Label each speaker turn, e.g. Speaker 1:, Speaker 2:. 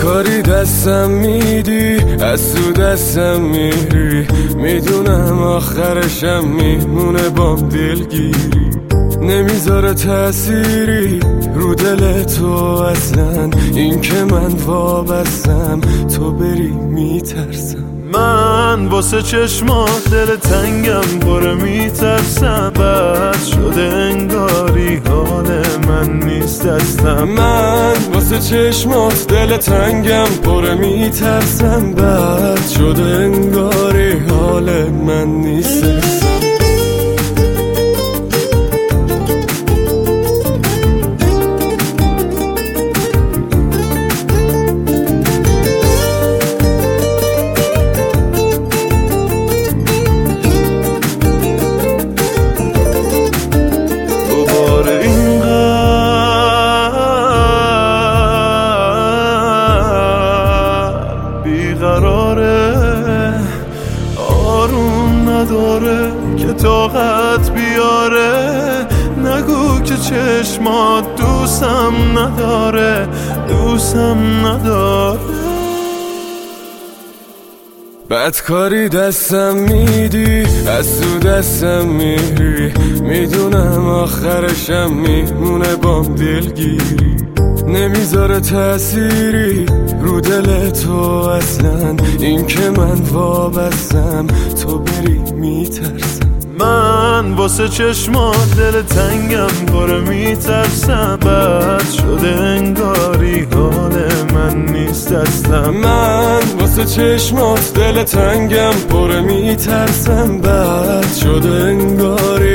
Speaker 1: کاری دستم میدی، از تو دستم میری، میدونم آخرشم میمونه بام دلگیری، نمیذاره تأثیری رو دل تو اصلا، این که من وابستم تو بری میترسم.
Speaker 2: من واسه چشمات دل تنگم پره میترسم، بد شده انگاری حال من نیست دستم.
Speaker 1: من واسه چشمات دل تنگم پره میترسم، بد شده انگاری حال من نیست دستم.
Speaker 2: آروم نداره که طاقت بیاره، نگو که چشمات دوستم نداره، دوستم نداره.
Speaker 1: بدکاری دستم میدی، از تو دستم میری، میدونم آخرشم میمونه بام دلگیری، نمیذاره تأثیری رو دل تو اصلا، این که من وابستم تو بری میترسم.
Speaker 2: من واسه چشمات دل تنگم پره میترسم، بد شده انگاری حال من نیست دستم.
Speaker 1: من واسه چشمات دل تنگم پره میترسم، بد شده انگاری